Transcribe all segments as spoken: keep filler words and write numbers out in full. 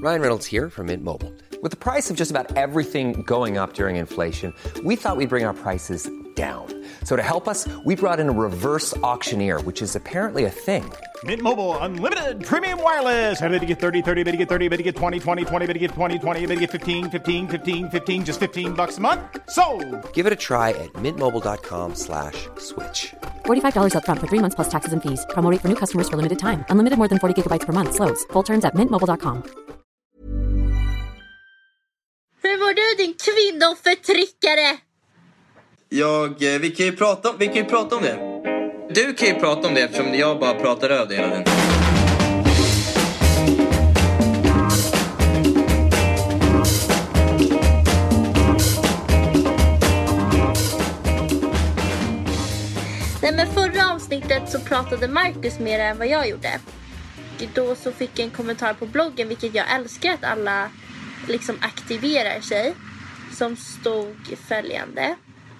Ryan Reynolds here from Mint Mobile. With the price of just about everything going up during inflation, we thought we'd bring our prices down. So to help us, we brought in a reverse auctioneer, which is apparently a thing. Mint Mobile Unlimited Premium Wireless. How to get thirty, thirty, how to get thirty, how to get twenty, twenty, twenty, how to get twenty, twenty, how to get fifteen, fifteen, fifteen, fifteen, just fifteen bucks a month? Sold! Give it a try at mintmobile.com slash switch. forty-five dollars up front for three months plus taxes and fees. Promo rate for new customers for limited time. Unlimited more than forty gigabytes per month. Slows full terms at mint mobile dot com. Hur var du, din kvinnoförtryckare? Jag, vi kan ju prata om, vi kan ju prata om det. Du kan ju prata om det eftersom jag bara pratar över det hela tiden. Nej, men förra avsnittet så pratade Marcus mer än vad jag gjorde. Då så fick jag en kommentar på bloggen, vilket jag älskar att alla liksom aktiverar sig, som stod följande: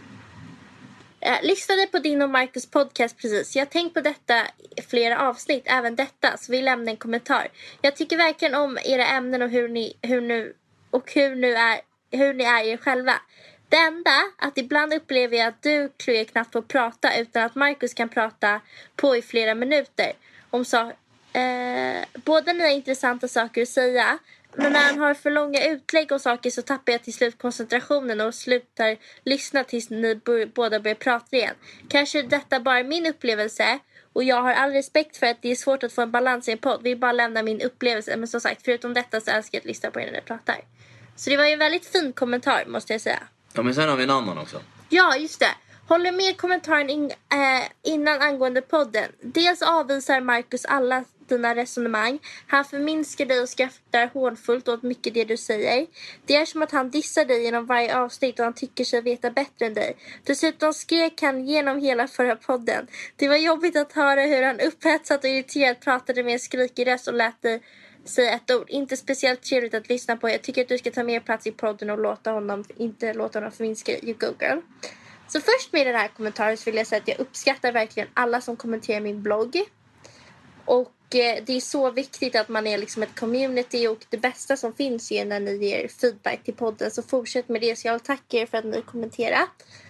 jag lyssnade på din och Marcus podcast precis. Jag har tänkt på detta i flera avsnitt, även detta, så vi lämnar en kommentar. Jag tycker verkligen om era ämnen och hur ni, hur nu, och hur, nu är, hur ni är er själva. Det enda att ibland upplever jag att du, Chloe, knappt får prata utan att Marcus kan prata på i flera minuter. Om så, eh, båda ni har intressanta saker att säga, men när han har för långa utlägg och saker så tappar jag till slut koncentrationen och slutar lyssna tills ni b- båda börjar prata igen. Kanske detta bara är min upplevelse, och jag har all respekt för att det är svårt att få en balans i en podd. Vi bara lämnar min upplevelse, men som sagt, förutom detta så älskar jag att lyssna på er när ni pratar. Så det var ju en väldigt fin kommentar, måste jag säga. Ja, men sen har vi en annan också. Ja, just det. Håller med kommentaren in, eh, innan angående podden. Dels avvisar Marcus alla dina resonemang. Han förminskar dig och skrattar hånfullt åt mycket det du säger. Det är som att han dissar dig genom varje avsnitt och han tycker sig veta bättre än dig. Dessutom skrek han genom hela förra podden. Det var jobbigt att höra hur han upphetsat och irriterat pratade med en skrikig röst och lät dig säga ett ord. Inte speciellt trevligt att lyssna på. Jag tycker att du ska ta mer plats i podden och låta honom, inte låta honom förminska. You go girl. Så först med den här kommentaren så vill jag säga att jag uppskattar verkligen alla som kommenterar min blogg. Och eh, det är så viktigt att man är liksom ett community, och det bästa som finns är när ni ger feedback till podden. Så fortsätt med det, så jag vill tacka er för att ni kommenterar.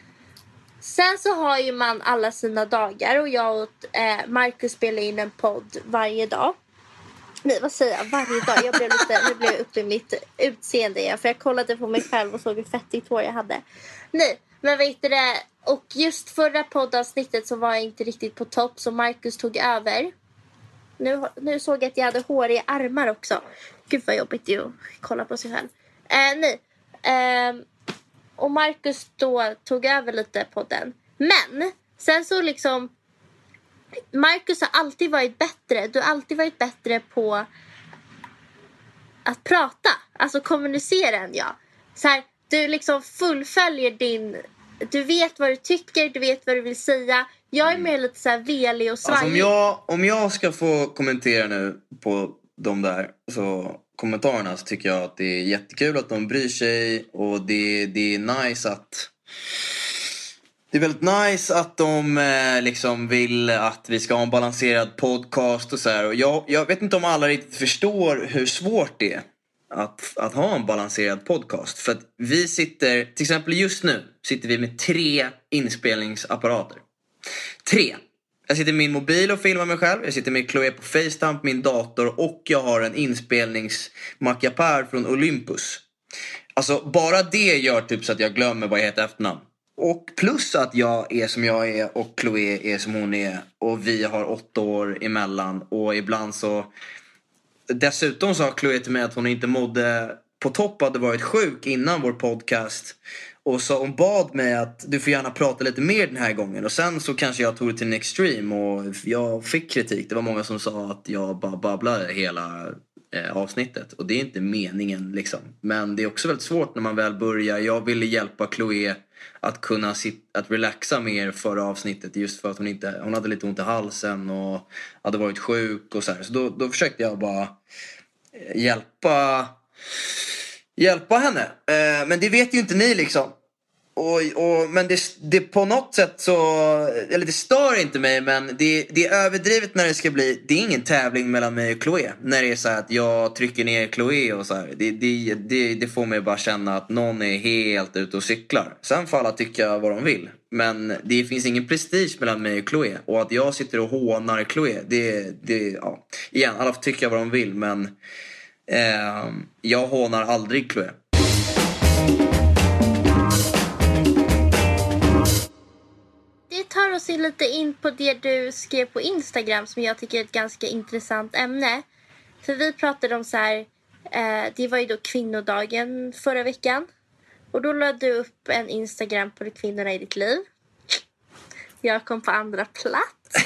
Sen så har ju man alla sina dagar, och jag och eh, Marcus spelar in en podd varje dag. Nej, vad säger jag? Varje dag. Jag blev lite, nu blev jag uppe i mitt utseende igen, för jag kollade på mig själv och såg hur fettigt hår jag hade. Nej, men vet du det? Och just förra poddavsnittet så var jag inte riktigt på topp, så Marcus tog över. Nu, nu såg jag att jag hade hår i armar också. Gud vad jobbigt det är att kolla på sig själv. Eh, nej. Eh, och Marcus då tog över lite podden. Men sen så liksom, Marcus har alltid varit bättre. Du har alltid varit bättre på att prata. Alltså kommunicera än jag. Så här, du liksom fullföljer din... Du vet vad du tycker, du vet vad du vill säga. Jag är mer lite så här velig och svajig. Alltså om, jag, om jag ska få kommentera nu på de där så kommentarerna, så tycker jag att det är jättekul att de bryr sig. Och det, det är nice att... Det är väldigt nice att de eh, liksom vill att vi ska ha en balanserad podcast och så här. Och jag, jag vet inte om alla riktigt förstår hur svårt det är att, att ha en balanserad podcast. För att vi sitter, till exempel just nu, sitter vi med tre inspelningsapparater. Tre. Jag sitter med min mobil och filmar mig själv. Jag sitter med Chloe på FaceTime på min dator. Och jag har en inspelningsmackapär från Olympus. Alltså bara det gör typ så att jag glömmer vad jag heter efternamn. Och plus att jag är som jag är och Chloe är som hon är. Och vi har åtta år emellan. Och ibland så... Dessutom sa Chloe till mig att hon inte mådde på topp, hade varit sjuk innan vår podcast. Och så hon bad mig att du får gärna prata lite mer den här gången. Och sen så kanske jag tog det till en extreme och jag fick kritik. Det var många som sa att jag bara babblade hela eh, avsnittet. Och det är inte meningen liksom. Men det är också väldigt svårt när man väl börjar. Jag ville hjälpa Chloe att kunna sit, att relaxa mer förra avsnittet. Just för att hon, inte, hon hade lite ont i halsen och hade varit sjuk och så här. Så då, då försökte jag bara hjälpa... Hjälpa henne. Eh, men det vet ju inte ni liksom. Och, och, men det, det på något sätt så, eller det stör inte mig, men det, det är överdrivet när det ska bli, det är ingen tävling mellan mig och Chloé. När det är så här att jag trycker ner Chloé och så här, det, det, det, det får mig bara känna att någon är helt ute och cyklar. Sen får alla tycka vad de vill. Men det finns ingen prestige mellan mig och Chloé. Och att jag sitter och hånar Chloé, det, det ja, igen, alla får tycka vad de vill, men eh, jag hånar aldrig Chloé. Det tar oss lite in på det du skrev på Instagram som jag tycker är ett ganska intressant ämne. För vi pratade om så här, eh, det var ju då kvinnodagen förra veckan. Och då lade du upp en Instagram på kvinnorna i ditt liv. Jag kom på andra plats.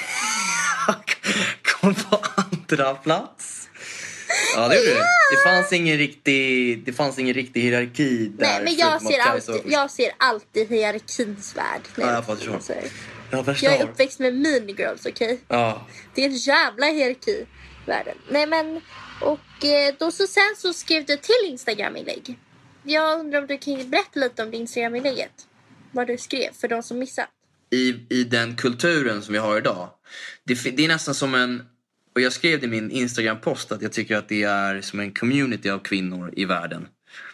Kom på andra plats? Ja, det gjorde yeah. det. Det fanns ingen riktig, det fanns ingen riktig hierarki där. Nej, men jag ser, alltid, jag ser alltid hierarkins värld. Ja, jag fattar så. Jag, jag är uppväxt med Mean Girls, okej? Okay? Ja. Det är en jävla hierarki i världen. Nej, men, och då så sen så skrev du till Instagram-inlägg. Jag undrar om du kan berätta lite om det Instagram-inlägget. Vad du skrev för de som missat. I, i den kulturen som vi har idag. Det, det är nästan som en... Och jag skrev i min Instagram-post att jag tycker att det är som en community av kvinnor i världen.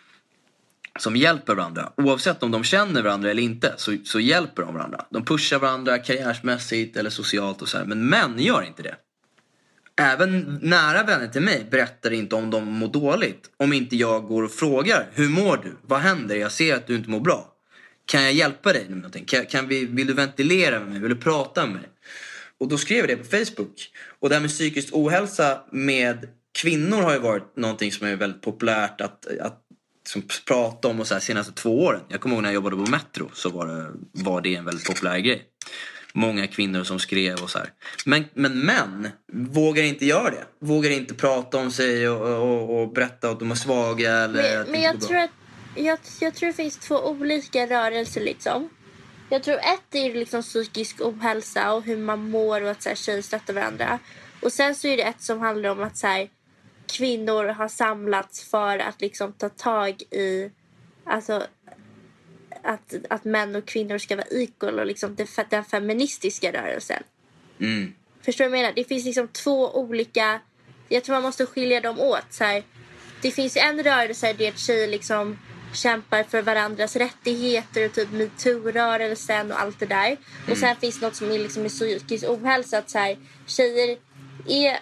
Som hjälper varandra. Oavsett om de känner varandra eller inte så, så hjälper de varandra. De pushar varandra karriärsmässigt eller socialt och så här. Men män gör inte det. Även nära vänner till mig berättar inte om de mår dåligt. Om inte jag går och frågar, hur mår du? Vad händer? Jag ser att du inte mår bra. Kan jag hjälpa dig med någonting? Kan, kan vi, vill du ventilera med mig? Vill du prata med mig? Och då skrev jag det på Facebook. Och det här med psykisk ohälsa med kvinnor har ju varit någonting som är väldigt populärt att, att som prata om och så här senaste två åren. Jag kommer ihåg när jag jobbade på Metro så var det, var det en väldigt populär grej. Många kvinnor som skrev och så här. Men, men män vågar inte göra det. Vågar inte prata om sig och, och, och berätta att de är svaga. Eller men men jag, tror att, jag, jag tror det finns två olika rörelser liksom. Jag tror ett är liksom psykisk ohälsa och hur man mår och att så här, tjejer stöttar varandra. Och sen så är det ett som handlar om att så här, kvinnor har samlats för att liksom ta tag i... Alltså... Att, att män och kvinnor ska vara equal och liksom det, den feministiska rörelsen. Mm. Förstår du vad jag menar? Det finns liksom två olika... Jag tror man måste skilja dem åt. Så här, det finns en rörelse där tjejer liksom kämpar för varandras rättigheter och typ MeToo-rörelsen och allt det där. Mm. Och sen finns något som är liksom psykisk ohälsa. Att så här, tjejer är,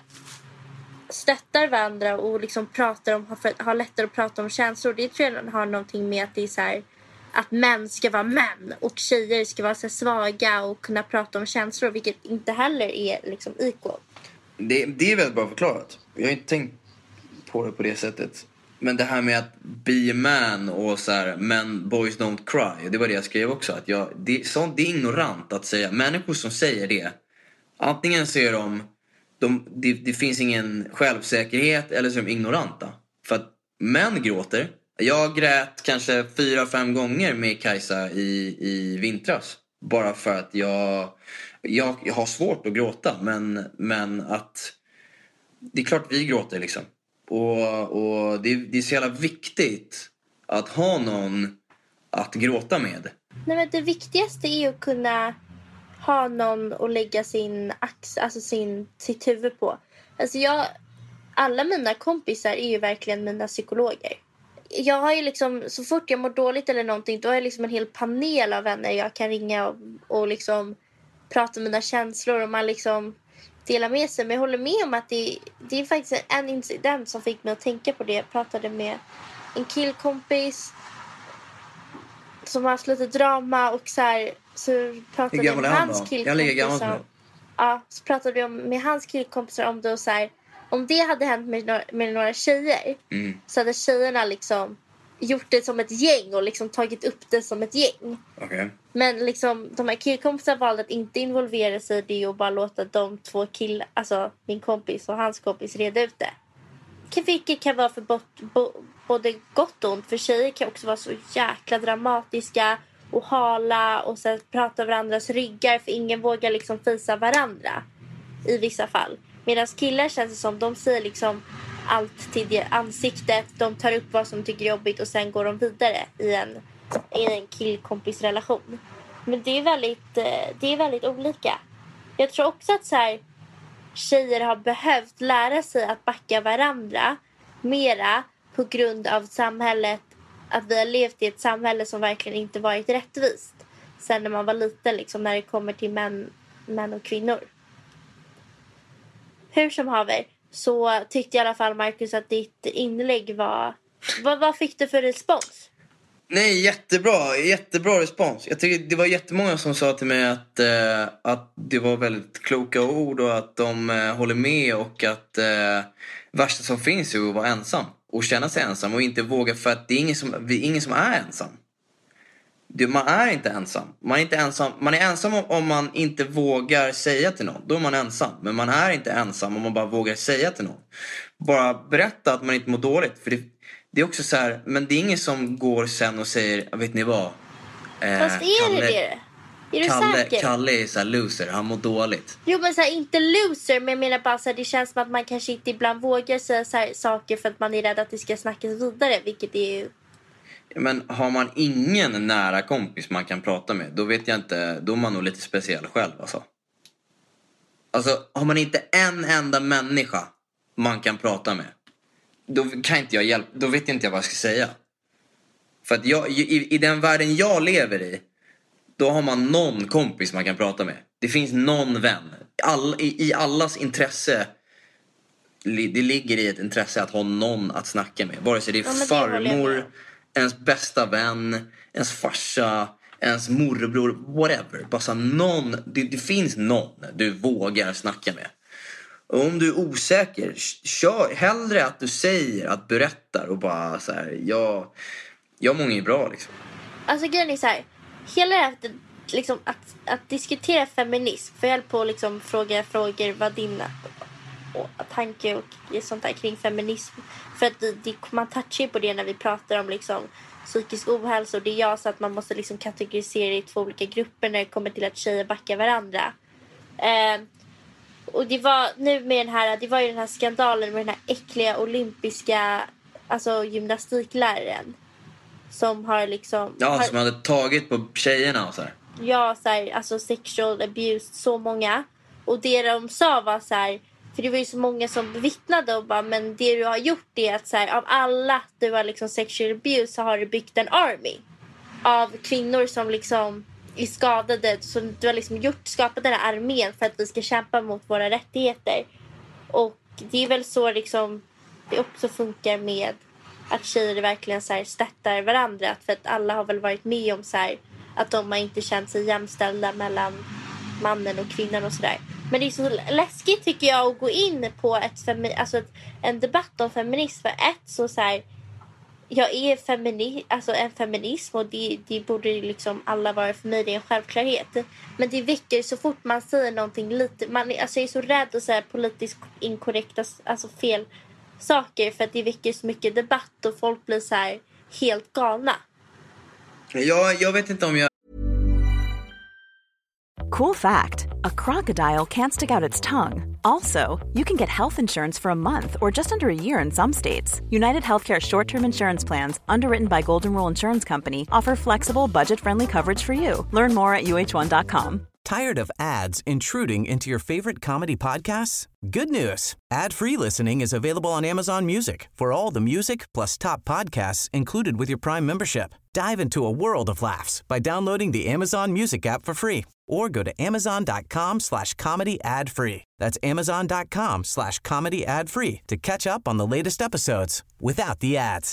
stöttar varandra och liksom pratar om, har, har lättare att prata om känslor. Det tror jag har någonting med att det är så här... Att män ska vara män och tjejer ska vara så svaga och kunna prata om känslor, vilket inte heller är liksom equal. Det, det är väldigt bra förklarat. Jag har inte tänkt på det på det sättet. Men det här med att be a man och så här, men boys don't cry, det var det jag skrev också. Att jag, det, sånt, det är ignorant att säga. Människor som säger det, antingen säger de, de det, det finns ingen självsäkerhet eller så är de ignoranta. För att män gråter. Jag grät kanske fyra, fem gånger med Kajsa i, i vintras. Bara för att jag, jag, jag har svårt att gråta. Men, men att det är klart vi gråter liksom. Och, och det, det är så jävla viktigt att ha någon att gråta med. Nej, men det viktigaste är att kunna ha någon att lägga sin ax, alltså sin, sitt huvud på. Alltså jag, alla mina kompisar är ju verkligen mina psykologer. Jag har ju liksom, så fort jag mår dåligt eller någonting, då har jag liksom en hel panel av vänner jag kan ringa och, och liksom prata om mina känslor och man liksom delar med sig. Men jag håller med om att det, det är faktiskt en incident som fick mig att tänka på det. Jag pratade med en killkompis som har haft lite drama och så här, så pratade jag med hans killkompisar. Ja, så pratade vi om, med hans killkompisar om det och så här, om det hade hänt med några, med några tjejer mm. så hade tjejerna liksom gjort det som ett gäng och liksom tagit upp det som ett gäng. Okay. Men liksom de här killkompisarna valde att inte involvera sig i det och bara låta de två killar, alltså min kompis och hans kompis, reda ut det. Vilket kan vara för bot, bo, både gott och ont, för tjejer kan också vara så jäkla dramatiska och hala och sen prata varandras ryggar för ingen vågar liksom fisa varandra i vissa fall. Medan killar känns det som de säger liksom allt till det ansiktet. De tar upp vad som tycker är jobbigt och sen går de vidare i en i en killkompisrelation. Men det är väldigt, det är väldigt olika. Jag tror också att så här, tjejer har behövt lära sig att backa varandra mera på grund av samhället. Att vi har levt i ett samhälle som verkligen inte varit rättvist. Sen när man var liten, liksom, när det kommer till män, män och kvinnor. Hur som haver, så tyckte i alla fall Marcus att ditt inlägg var... Vad, vad fick du för respons? Nej, jättebra. Jättebra respons. Jag tycker det var jättemånga som sa till mig att, eh, att det var väldigt kloka ord och att de eh, håller med och att eh, värsta som finns är att vara ensam och känna sig ensam och inte våga, för att det är ingen som, det är ingen som är ensam. Det, man är inte ensam. Man är inte ensam. Man är ensam om, om man inte vågar säga till någon. Då är man ensam. Men man är inte ensam om man bara vågar säga till någon. Bara berätta att man inte mår dåligt. För det, det är också så här, men det är ingen som går sen och säger, vet ni vad? Eh, Fast är Kalle, det det? Är du Kalle, säker? Kalle är så här loser, han mår dåligt. Jo, men så här, inte loser, men jag menar bara så här, det känns som att man kanske inte ibland vågar säga så här, saker för att man är rädd att det ska snackas vidare, vilket är ju... Men har man ingen nära kompis man kan prata med, då vet jag inte, då är man nog lite speciell själv alltså. Alltså, har man inte en enda människa man kan prata med, då kan inte jag hjälpa, då vet jag inte vad jag ska säga. För att jag, i, i den världen jag lever i, då har man någon kompis man kan prata med. Det finns någon vän. All, i, I allas intresse, det ligger i ett intresse att ha någon att snacka med. Vare sig det är Ja, men det farmor, ens bästa vän, ens farsa, ens morbror, whatever. Bara så någon, det, det finns någon du vågar snacka med. Och om du är osäker, kör hellre att du säger, att berättar och bara så här, jag, jag mår inget bra liksom. Alltså grejen är så här, hela det här, liksom, att, att diskutera feminism, för jag höll på att liksom fråga frågor vad din och tanke och sånt där kring feminism, för att det, det, man touchar på det när vi pratar om liksom psykisk ohälsa, och det är jag så att man måste liksom kategorisera i två olika grupper när det kommer till att tjejer backar varandra. Eh, och det var nu med den här, det var ju den här skandalen med den här äckliga olympiska, alltså gymnastikläraren som har liksom... Ja, har, som hade tagit på tjejerna och så här. Ja, så här, alltså sexual abuse, så många. Och det de sa var så här, för det var ju så många som vittnade och bara, men det du har gjort är att så här, av alla du har liksom sexual abuse så har du byggt en army av kvinnor som liksom är skadade. Så du har liksom gjort, skapat den här armén för att vi ska kämpa mot våra rättigheter. Och det är väl så liksom det också funkar med att tjejer verkligen så här stöttar varandra. För att alla har väl varit med om så här, att de har inte känt sig jämställda mellan mannen och kvinnan och sådär. Men det är så läskigt tycker jag att gå in på ett femi- alltså ett, en debatt om feminism. För ett så, så här, jag är femini- alltså en feminism och det, det borde liksom alla vara, för mig det är en självklarhet. Men det väcker så fort man säger någonting lite, man är, alltså jag är så rädd att säga politiskt inkorrekta, alltså fel saker, för att det väcker så mycket debatt och folk blir så här helt galna. Ja, jag vet inte om jag... Cool fact, a crocodile can't stick out its tongue. Also, you can get health insurance for a month or just under a year in some states. United Healthcare short-term insurance plans, underwritten by Golden Rule Insurance Company, offer flexible, budget-friendly coverage for you. Learn more at U H one dot com. Tired of ads intruding into your favorite comedy podcasts? Good news. Ad-free listening is available on Amazon Music for all the music plus top podcasts included with your Prime membership. Dive into a world of laughs by downloading the Amazon Music app for free or go to amazon.com slash comedy ad free. That's amazon.com slash comedy ad free to catch up on the latest episodes without the ads.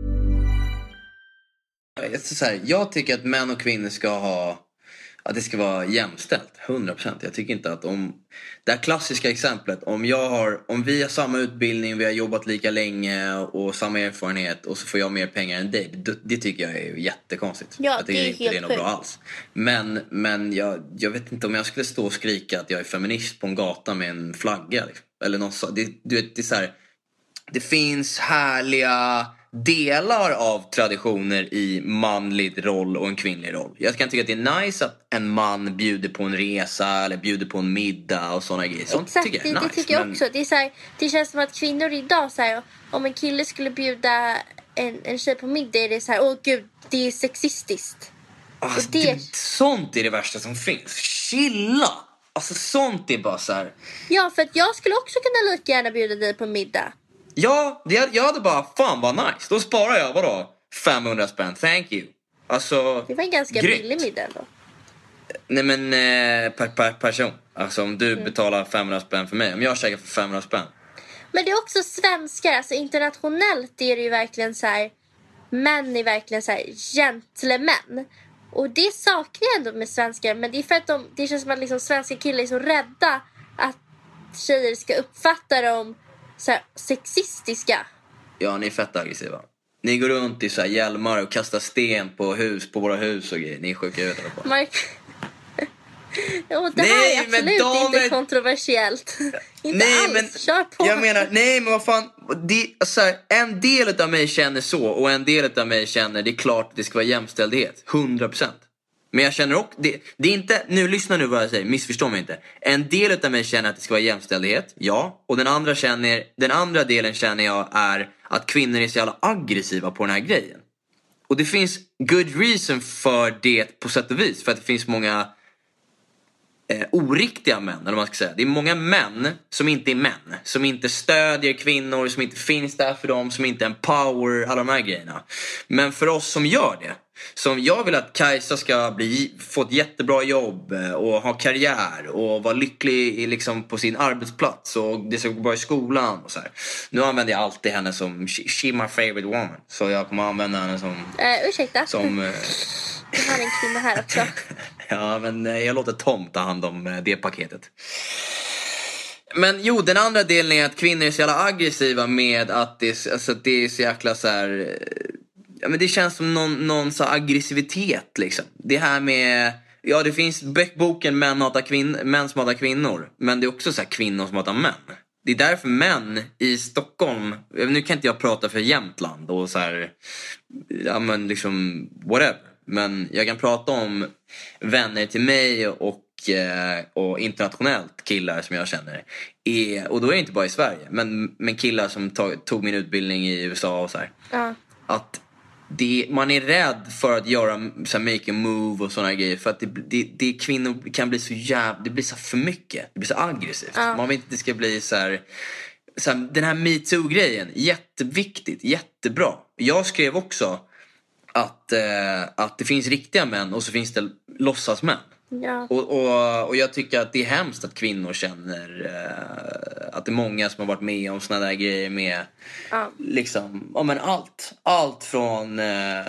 Så här, jag tycker att män och kvinnor ska ha, att det ska vara jämställt, hundra procent. Jag tycker inte att om det här klassiska exemplet, om jag har, om vi har samma utbildning, vi har jobbat lika länge och samma erfarenhet och så får jag mer pengar än dig, det, det tycker jag är jättekonstigt. Ja, jag tycker det är inte helt det är något bra alls. Men, men jag, jag vet inte om jag skulle stå och skrika att jag är feminist på en gata med en flagga liksom. Eller något så. Det, du vet, det är så här, det finns härliga delar av traditioner i manlig roll och en kvinnlig roll. Jag kan tycka att det är nice att en man bjuder på en resa eller bjuder på en middag och sådana grejer. Sånt Exakt, tycker jag är det, nice, det tycker jag men... också. Det, är så här, det känns som att kvinnor idag, så här, om en kille skulle bjuda en, en tjej på middag är det så här, åh gud, det är sexistiskt. Alltså, det... det, sånt är det värsta som finns. Chilla! Alltså sånt är bara så här. Ja, för att jag skulle också kunna lika gärna bjuda dig på middag. Ja, det, jag hade bara, fan vad nice. Då sparar jag, vadå? femhundra spänn, thank you. Alltså, det var en ganska grymt. billig middag ändå. Nej men eh, per, per person. Alltså om du mm. betalar femhundra spänn för mig. Om jag käkar för femhundra spänn. Men det är också svenskar. Alltså internationellt är det ju verkligen så här. Män är verkligen så här gentlemän. Och det saknar jag ändå med svenskar. Men det är för att de, det känns som att liksom svenska killar är så rädda att tjejer ska uppfatta dem så här sexistiska. Ja, ni är fett aggressiva. Ni går runt i så här hjälmar och kastar sten på hus, på våra hus och grejer. Ni är sjuka ut. Mark... Och det nej, här är absolut damer... inte kontroversiellt. Inte nej, alls. Men, kör på. Jag menar, nej men vad fan. Det, så här, en del av mig känner så. Och en del av mig känner, det är klart att det ska vara jämställdhet. hundra procent. Men jag känner också, det, det är inte, nu lyssna nu vad jag säger, missförstå mig inte. En del av mig känner att det ska vara jämställdhet, ja. Och den andra, känner, den andra delen känner jag är att kvinnor är så jävla aggressiva på den här grejen. Och det finns good reason för det på sätt och vis. För att det finns många eh, oriktiga män, eller vad man ska säga. Det är många män som inte är män. Som inte stödjer kvinnor, som inte finns där för dem, som inte empower, alla de här grejerna. Men för oss som gör det. Som jag vill att Kajsa ska bli, få ett jättebra jobb och ha karriär och vara lycklig i, liksom, på sin arbetsplats och det ska gå bra i skolan och så här. Nu använder jag alltid henne som she, she my favorite woman. Så jag kommer använda henne som... Uh, ursäkta. Som, uh... jag har en kvinna här också. Ja, men jag låter Tom ta hand om det paketet. Men jo, den andra delen är att kvinnor är så jävla aggressiva med att det, alltså, det är så jäkla så här... Ja, men det känns som någon, någon så aggressivitet liksom. Det här med... Ja, det finns boken män, hatar kvin, män som hatar kvinnor. Men det är också så här kvinnor som hatar män. Det är därför män i Stockholm... Nu kan inte jag prata för Jämtland och så här... Ja, men liksom... Whatever. Men jag kan prata om vänner till mig och, och internationellt killar som jag känner. Är, och då är det inte bara i Sverige. Men, men killar som tog, tog min utbildning i U S A och så här. Ja. Att... Det, man är rädd för att göra så här, make a move och såna grejer. För att det, det, det kvinnor kan bli så jävla... Det blir så för mycket. Det blir så aggressivt. Ja. Man vill inte att det ska bli så här, så här... Den här MeToo-grejen. Jätteviktigt. Jättebra. Jag skrev också att, eh, att det finns riktiga män och så finns det låtsasmän. Ja. Och, och, och jag tycker att det är hemskt att kvinnor känner eh, att det är många som har varit med om såna där grejer med ja. liksom, ja men allt. Allt från eh,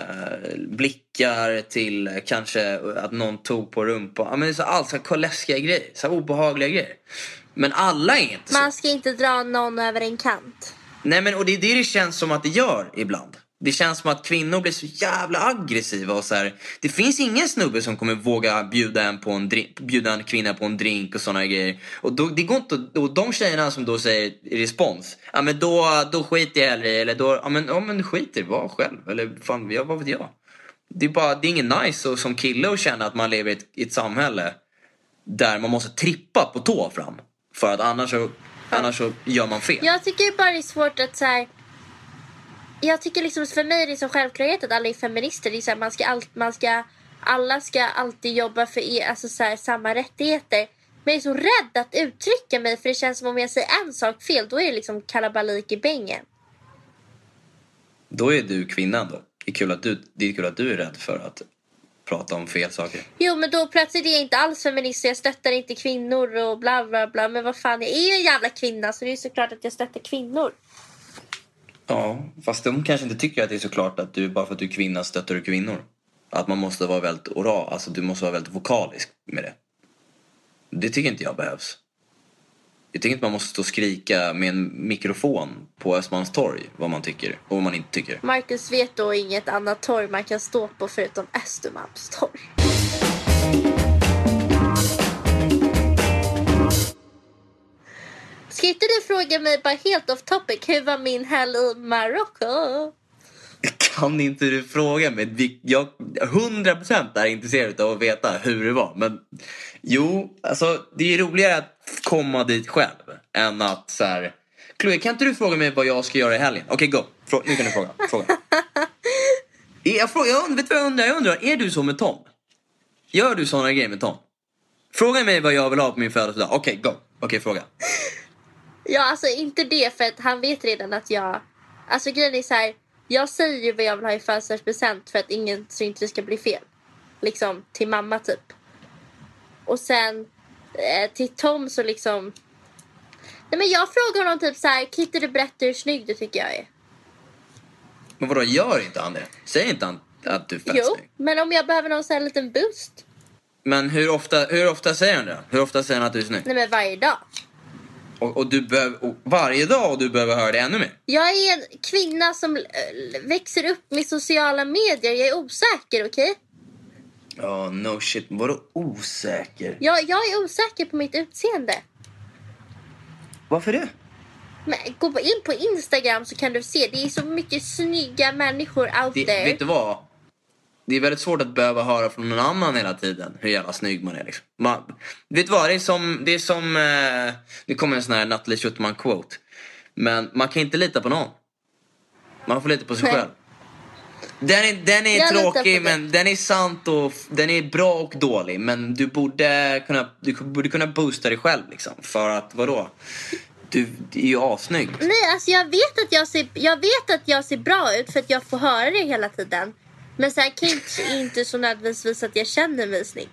blickar till kanske att någon tog på rumpan. Ja men så allt så här läskiga grejer, så här obehagliga grejer. Men alla är inte så. Man ska inte dra någon över en kant. Nej men och det är det det känns som att det gör ibland. Det känns som att kvinnor blir så jävla aggressiva och så här. Det finns ingen snubbe som kommer våga bjuda en, på en, drink, bjuda en kvinna på en drink och såna grejer. Och, då, det går inte, och de tjejerna som då säger i respons, ja men då, då skiter jag hellre. Eller då, ja men, ja, men skiter, var själv. Eller fan, ja, vad vet jag. Det är, bara, det är ingen nice och, som kille att känna att man lever i ett, i ett samhälle där man måste trippa på tå fram. För att annars så, annars så gör man fel. Jag tycker bara det är svårt att så här... Jag tycker liksom för mig är det så självklarhet att alla är feminister. Det är så här, man ska all, man ska, alla ska alltid jobba för er, alltså så här, samma rättigheter. Men jag är så rädd att uttrycka mig, för det känns som om jag säger en sak fel, då är det liksom kalabalik i bängen. Då är du kvinnan då. Det är kul att du, det är kul att du är rädd för att prata om fel saker. Jo, men då plötsligt är jag inte alls feminist. Jag stöttar inte kvinnor och bla bla bla. Men vad fan, jag är ju en jävla kvinna, så det är såklart att jag stöttar kvinnor. Ja, fast de kanske inte tycker att det är så klart att du, bara för att du är kvinna, stöttar du kvinnor. Att man måste vara väldigt oral, alltså du måste vara väldigt vokalisk med det. Det tycker inte jag behövs. Jag tycker inte man måste stå och skrika med en mikrofon på Östermalmstorg vad man tycker och vad man inte tycker. Marcus vet då inget annat torg man kan stå på förutom Östermalmstorg. Ska inte du fråga mig bara helt off topic, hur var min helg i Marocko? Kan inte du fråga mig? Jag hundra procent är intresserad av att veta hur det var. Men jo, alltså det är roligare att komma dit själv än att så här... Chloe, kan inte du fråga mig vad jag ska göra i helgen? Okej, okay, go. Frå- nu kan du fråga. fråga. Jag, frågar, jag, vet vad jag, undrar, jag undrar, är du så med Tom? Gör du såna grejer med Tom? Fråga mig vad jag vill ha på min födelsedag. Okej, okay, go. Okej, okay, fråga. Ja, alltså inte det, för att han vet redan att jag... Alltså grejen är så här, jag säger ju vad jag vill ha i födelsedagspresent för att ingen så inte ska bli fel. Liksom till mamma typ. Och sen eh, till Tom så liksom... Nej, men jag frågar honom typ så här: Kitty, du berättar hur snygg du tycker jag är. Men vadå, gör inte han det? Säger inte han att du är fett Jo, snygg? men om jag behöver någon sån här liten boost. Men hur ofta, hur ofta säger han det? Hur ofta säger han att du är snygg? Nej, men varje dag. Och, och du behöver, och varje dag, och du behöver höra det ännu mer? Jag är en kvinna som äh, växer upp med sociala medier. Jag är osäker, okej? Okay? Ja, oh, no shit. Vadå osäker? Jag, jag är osäker på mitt utseende. Varför det? Men gå in på Instagram så kan du se. Det är så mycket snygga människor out det, there. Vet du vad? Det är väldigt svårt att behöva höra från någon annan hela tiden hur jävla snygg man är liksom. Man, vet du vad? Det är som, det är som eh, det kommer en sån här Natalie Schuttman quote. Men man kan inte lita på någon. Man får lita på sig Nej. själv. Den är, den är tråkig, men den är sant och den är bra och dålig. Men du borde kunna, du borde kunna boosta dig själv liksom. För att, vadå? Du är ju assnygg. Nej, alltså jag vet att jag ser, jag vet att jag ser bra ut för att jag får höra det hela tiden. Men så här kan inte, inte så nödvändigtvis att jag känner mig snygg.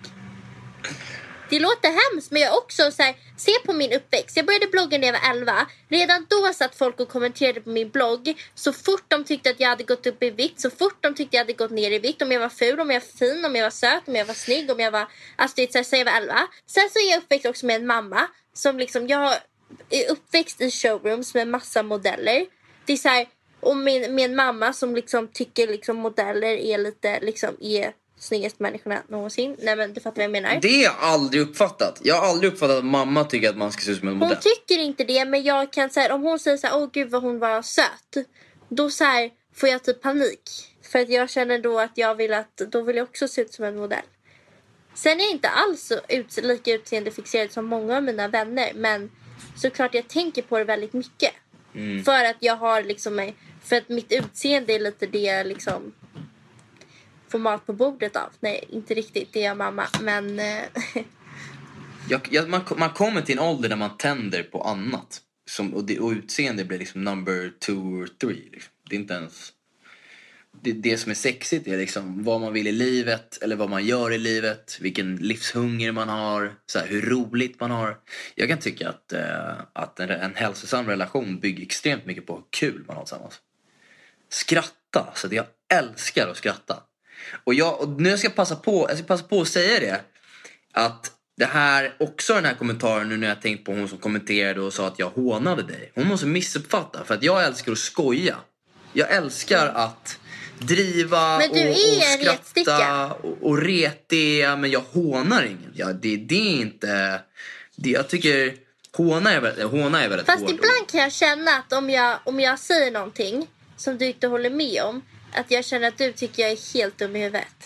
Det låter hemskt, men jag också så här, se på min uppväxt. Jag började blogga när jag var elva. Redan då satt folk och kommenterade på min blogg. Så fort de tyckte att jag hade gått upp i vikt, så fort de tyckte jag hade gått ner i vikt. Om jag var ful, om jag var fin, om jag var söt, om jag var snygg, om jag var... Alltså det är så här, så jag var elva. Sen så är jag uppväxt också med en mamma som liksom, jag är uppväxt i showrooms med massa modeller. Det är så här, och min, min mamma som liksom tycker liksom modeller är lite liksom är snyggaste människorna någonsin. Nej, men du fattar vad jag menar. Det har jag aldrig uppfattat. Jag har aldrig uppfattat att mamma tycker att man ska se ut som en modell. Hon tycker inte det, men jag kan säga, om hon säger så här: åh gud vad hon var söt, då så här får jag typ panik. För att jag känner då att jag vill att, då vill jag också se ut som en modell. Sen är jag inte alls så ut, lika utseendefixerad som många av mina vänner. Men såklart jag tänker på det väldigt mycket. Mm. För att jag har liksom, för att mitt utseende är lite det liksom får mat på bordet av. Nej, inte riktigt, det är mamma. Men jag, jag, man, man kommer till en ålder där man tänder på annat. Som, och, det, och utseende blir liksom number two or three. Liksom. Det är inte ens... Det, det som är sexigt är liksom vad man vill i livet. Eller vad man gör i livet. Vilken livshunger man har. Så här, hur roligt man har. Jag kan tycka att, eh, att en, en hälsosam relation bygger extremt mycket på hur kul man har tillsammans. Skratta. Så det jag älskar att skratta. Och, jag, och nu ska jag passa på, jag ska passa på att säga det. Att det här, också den här kommentaren nu när jag tänkt på hon som kommenterade och sa att jag hånade dig. Hon måste missuppfatta, för att jag älskar att skoja. Jag älskar att driva men du och, är och skratta och, och retiga, men jag hånar ingen. Ja, det, det är inte... Det, jag tycker håna är väldigt, håna är väldigt fast hård. Ibland kan jag känna att om jag, om jag säger någonting som du inte håller med om, att jag känner att du tycker jag är helt dum i huvudet.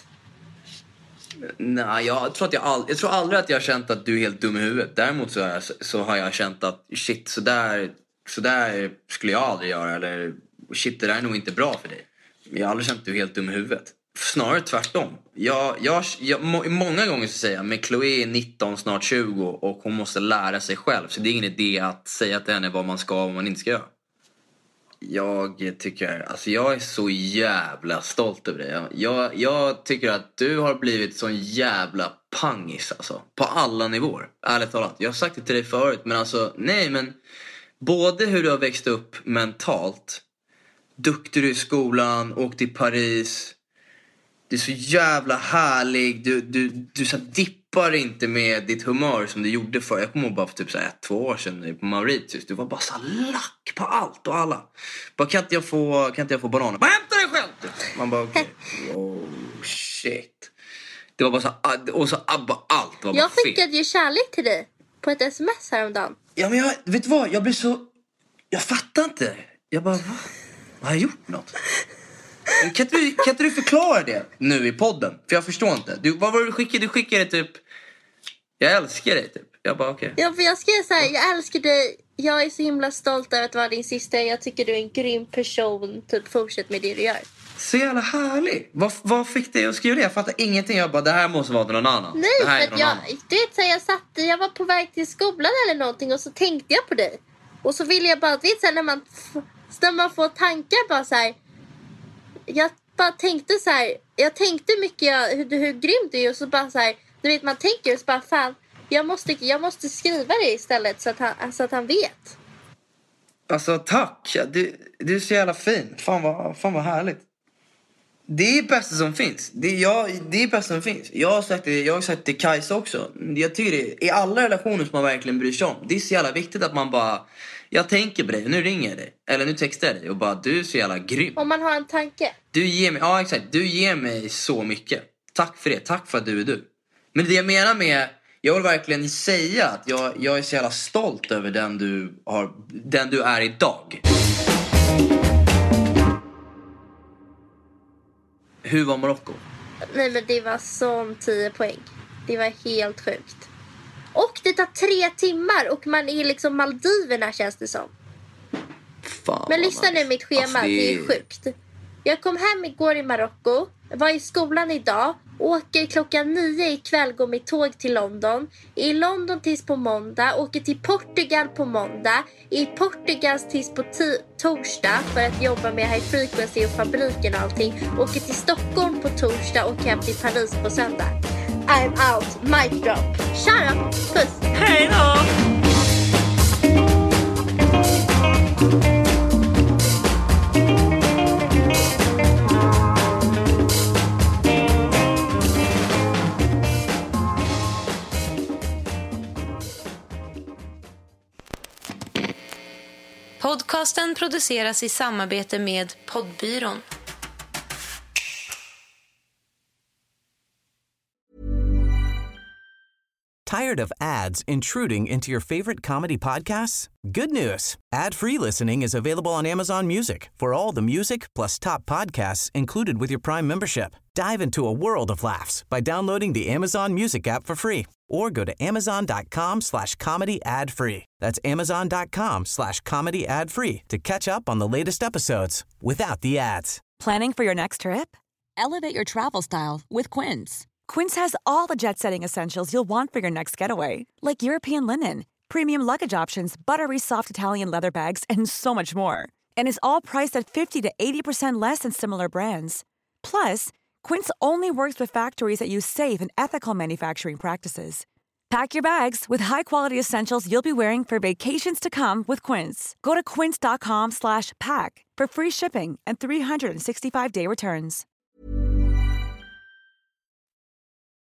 Nej, jag tror, att jag, all, jag tror aldrig att jag har känt att du är helt dum i huvudet. Däremot så, är, så har jag känt att shit, så där, så där skulle jag aldrig göra. Eller shit, det där är nog inte bra för dig. Jag har aldrig känt att du är helt dum i huvudet. Snarare tvärtom. Jag, jag, jag, många gånger så säger jag, men Chloe är nitton, snart tjugo och hon måste lära sig själv. Så det är ingen idé att säga till henne vad man ska och vad man inte ska göra. Jag tycker, alltså jag är så jävla stolt över dig. Jag, jag tycker att du har blivit sån jävla pangis alltså. På alla nivåer, ärligt talat. Jag har sagt det till dig förut, men alltså, nej men. Både hur du har växt upp mentalt. Duktig du i skolan, åkte till Paris. Du är så jävla härlig. Du, du, du så dippar inte med ditt humör som du gjorde för. Jag kommer ihåg bara för typ så här ett, två år sedan på Mauritius. Du var bara så lack på allt och alla. Bara, kan inte jag få, kan inte jag få bananer? Bara hämta dig själv! Man bara, okej. Okay. Oh shit. Det var bara så, och så abba allt var bara jag skickade ju kärlek till dig på ett sms häromdagen. Ja, men jag, vet du vad? Jag blir så... Jag fattar inte. Jag bara, vad? Har jag gjort något? Kan inte, du, kan inte du förklara det nu i podden? För jag förstår inte. Du, vad var det du skickade? Du skickade typ... Jag älskar dig typ. Jag bara okej. Okay. Ja, för jag skrev så här: jag älskar dig. Jag är så himla stolt över att vara din syster. Jag tycker du är en grym person. Typ fortsätt med det du gör. Så jävla härlig. Vad, vad fick dig att skriva det? Jag fattar ingenting. Jag bara, det här måste vara någon annan. Nej, det här för att jag, det är så jag satt, jag var på väg till skolan eller någonting och så tänkte jag på dig. Och så ville jag bara, vet så här, när man när man får tankar bara så här. Jag bara tänkte så här, jag tänkte mycket hur, hur grymt du är och så bara så här, du vet man tänker så bara fan, jag måste jag måste skriva det istället så att han så att han vet. Alltså tack. Du du är så jävla fin. Fan vad fan vad härligt. Det är det bästa som finns. Det är, jag, det är det bästa som finns. Jag har sagt det, jag har sagt det till Kajsa också. Jag tycker det, i alla relationer som man verkligen bryr sig om. Det är så jävla viktigt att man bara, jag tänker på dig, nu ringer jag dig. Eller nu textar jag dig och bara, du är så jävla grym. Om man har en tanke. Du ger mig, ja exakt, du ger mig så mycket. Tack för det, tack för att du är du. Men det jag menar med, jag vill verkligen säga att jag, jag är så jävla stolt över den du, har, den du är idag. Hur var Marocko? Nej men det var sån tio poäng. Det var helt sjukt. Och det tar tre timmar och man är liksom Maldiverna känns det som. Fan, men lyssna nu mitt schema, alltså, det... det är sjukt. Jag kom hem igår i Marocko, var i skolan idag, åker klockan nio ikväll, går mitt tåg till London. I London tills på måndag, åker till Portugal på måndag. I Portugal tills på t- torsdag för att jobba med High Frequency och fabriken och allting. Åker till Stockholm på torsdag och hem till Paris på söndag. I'm out, mic drop. Shut up, puss. Hej då! Podcasten produceras i samarbete med Poddbyrån. Tired of ads intruding into your favorite comedy podcasts? Good news. Ad-free listening is available on Amazon Music for all the music plus top podcasts included with your Prime membership. Dive into a world of laughs by downloading the Amazon Music app for free or go to amazon.com slash comedy ad free. That's amazon.com slash comedy ad free to catch up on the latest episodes without the ads. Planning for your next trip? Elevate your travel style with Quince. Quince has all the jet-setting essentials you'll want for your next getaway, like European linen, premium luggage options, buttery soft Italian leather bags, and so much more. And is all priced at fifty to eighty percent less than similar brands. Plus, Quince only works with factories that use safe and ethical manufacturing practices. Pack your bags with high-quality essentials you'll be wearing for vacations to come with Quince. Go to quince.com slash pack for free shipping and three sixty-five day returns.